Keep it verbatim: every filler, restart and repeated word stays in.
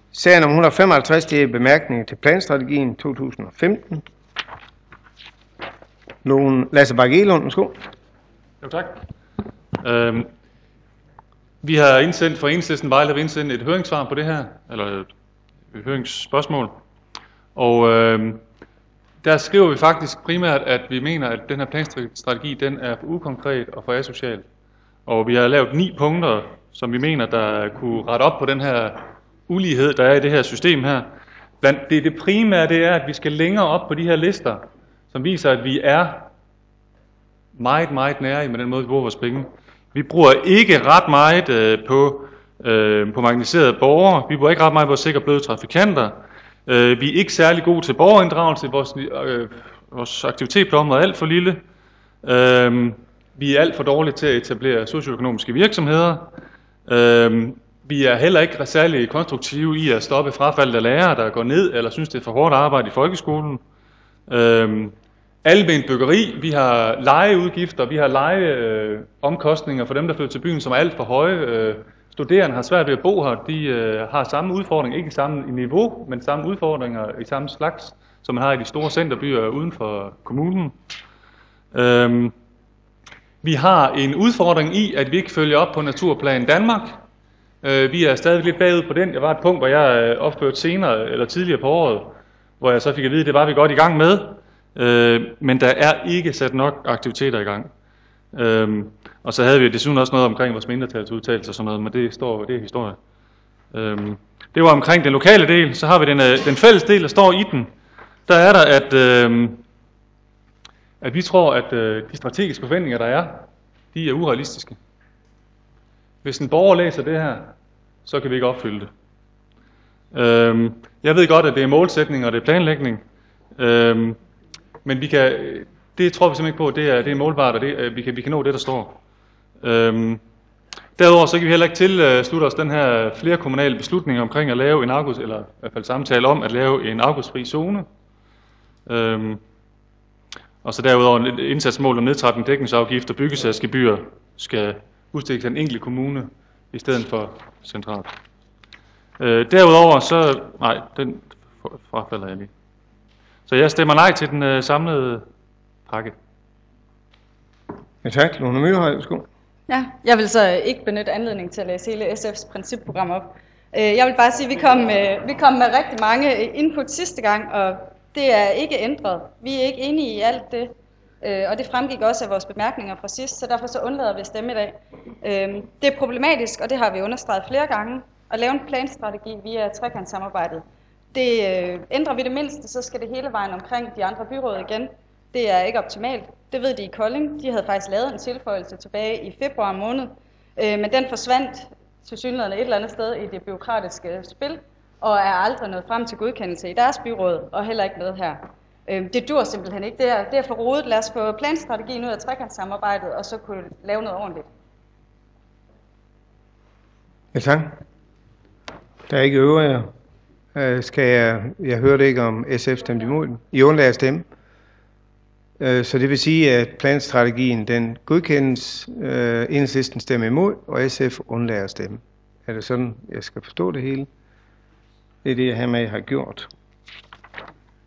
Sagen om et hundrede og femoghalvtreds, det er bemærkninger til planstrategien to tusind og femten. Nogen Lasse Bagge-Elund, værsgo. Jo, tak. Øhm, vi har indsendt for Enhedslisten Vejle har indsendt et høringssvar på det her, eller et, et høringsspørgsmål. Og øhm, der skriver vi faktisk primært, at vi mener, at den her planstrategi, den er for ukonkret og for asocial. Og vi har lavet ni punkter, som vi mener, der kunne rette op på den her ulighed, der er i det her system her. Blandt det, det primære, det er, at vi skal længere op på de her lister, som viser, at vi er meget, meget nære med den måde, vi bruger vores penge. Vi bruger ikke ret meget øh, på, øh, på marginaliserede borgere. Vi bruger ikke ret meget på at sikre bløde trafikanter. Øh, vi er ikke særlig gode til borgerinddragelse. Vores, øh, vores aktivitet på området er alt for lille. Øh, vi er alt for dårlige til at etablere socioøkonomiske virksomheder. Øh, vi er heller ikke særlig konstruktive i at stoppe frafaldet af lærere, der går ned, eller synes, det er for hårdt arbejde i folkeskolen. Øh, Alment byggeri, vi har lejeudgifter, vi har lejeomkostninger for dem, der flytter til byen, som er alt for høje. Øh, studerende har svært ved at bo her, de øh, har samme udfordring, ikke i samme niveau, men samme udfordringer i samme slags, som man har i de store centerbyer uden for kommunen. Øh, vi har en udfordring i, at vi ikke følger op på Naturplan Danmark. Øh, vi er stadig lidt bagud på den. Der var et punkt, hvor jeg øh, opførte senere, eller tidligere på året, hvor jeg så fik at vide, at det var vi godt i gang med. Øh, men der er ikke sat nok aktiviteter i gang. Øh, og så havde vi desuden også noget omkring vores mindretalsudtalelser og sådan noget, men det står det er historie. Øh, det var omkring den lokale del. Så har vi den, den fælles del, der står i den. Der er der, at, øh, at vi tror, at øh, de strategiske forventninger, der er, de er urealistiske. Hvis en borger læser det her, så kan vi ikke opfylde det. Øh, jeg ved godt, at det er målsætning og det er planlægning. Øh, Men vi kan, det tror vi simpelthen ikke på, det er, det er målbart, og det, vi, kan, vi kan nå det, der står. Øhm, derudover så kan vi heller ikke tilslutte os den her flere kommunale beslutninger omkring at lave en afgift, eller i hvert fald samtale om at lave en afgiftsfri zone. Øhm, og så derudover et indsatsmål om nedtrapning dækningsafgift og byggesagsgebyr skal udstikkes af en enkelt kommune i stedet for centralt. Øh, derudover så, nej, den frafalder jeg lige. Så jeg stemmer nej til den øh, samlede pakke. Ja, tak. Lone Myrhøj, værsgo. Ja, jeg vil så ikke benytte anledning til at læse hele S F's principprogram op. Jeg vil bare sige, at vi kom med, vi kom med rigtig mange input sidste gang, og det er ikke ændret. Vi er ikke enige i alt det, og det fremgik også af vores bemærkninger fra sidst, så derfor så undlader vi at stemme i dag. Det er problematisk, og det har vi understreget flere gange, at lave en planstrategi via trekantssamarbejdet. Det øh, ændrer vi det mindste, så skal det hele vejen omkring de andre byråd igen. Det er ikke optimalt. Det ved de i Kolding. De havde faktisk lavet en tilføjelse tilbage i februar måned, øh, men den forsvandt til synligheden et eller andet sted i det bureaukratiske spil, og er aldrig nået frem til godkendelse i deres byråd, og heller ikke med her. Øh, det dur simpelthen ikke. Det er, det er for rodet. Lad os få planstrategien ud af trekantssamarbejdet, og så kunne lave noget ordentligt. Ja, tak. Der er ikke øvrige. Uh, skal jeg, jeg hørte ikke om S F stemte imod den. I undlader at stemme. Uh, så det vil sige, at planstrategien den godkendes, uh, Enhedslisten stemmer imod, og S F undlader at stemme. Er det sådan, jeg skal forstå det hele? Det er det, jeg hermed har gjort.